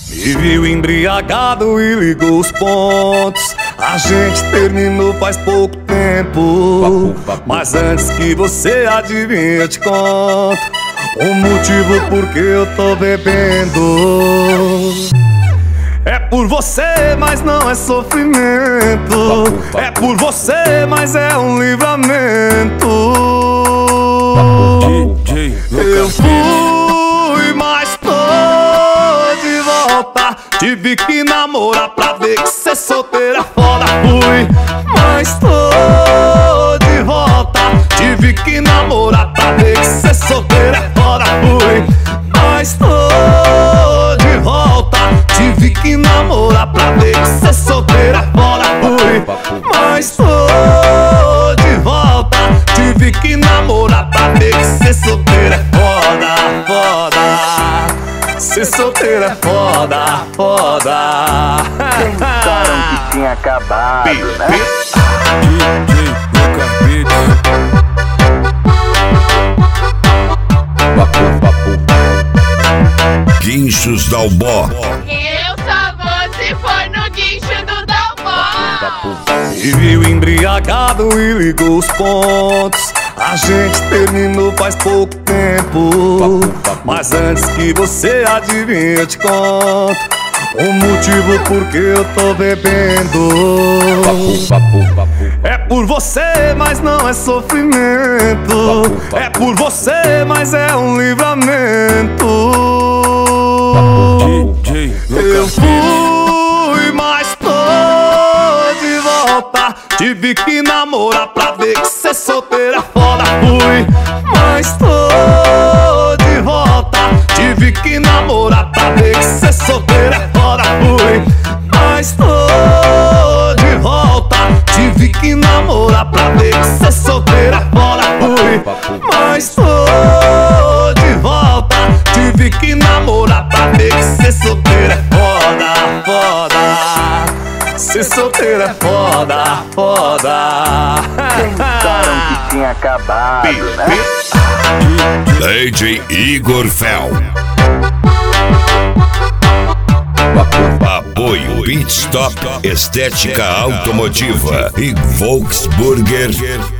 Me viu embriagado e ligou os pontos. A gente terminou faz pouco tempo. Mas antes que você adivinhe, eu te conto o motivo por que eu tô bebendo. É por você, mas não é sofrimento. É por você, mas é um livramento. Eu fui, mas tô de volta. Tive que namorar pra ver que ser solteira é foda. Fui, mas tô de volta. Tive que namorar pra ver que ser solteira é foda. Fui, mas tô de volta. Tive que namorar pra ver que ser solteira é foda. Fui, mas tô de volta. Tive que namorar pra ver que ser solteira é foda, foda. Ser solteira é foda, foda. Pensaram que tinha acabado, né? Guinchos Dalbó. Eu só vou se for no guincho do Dalbó. Me viu embriagado e ligou os pontos. A gente terminou faz pouco tempo. Mas antes que você adivinhe, eu te conto o motivo por que eu tô bebendo. É por você, mas não é sofrimento. É por você, mas é um livramento. Eu fui, mas tô de volta. Tive que namorar pra ver que ser solteira é foda. Fui, mas tô de volta. Tive que namorar pra ver que ser solteira é foda. Fui, mas tô de volta. Tive que namorar pra ver que ser solteira é foda. Fui, mas tô de volta. Tive que namorar pra ver que ser solteira é foda, foda. Ser solteira é foda, foda. Pensaram que tinha acabado, né? DJ Igor Fel. Apoio Pitstop, Estética Automotiva e Volksburger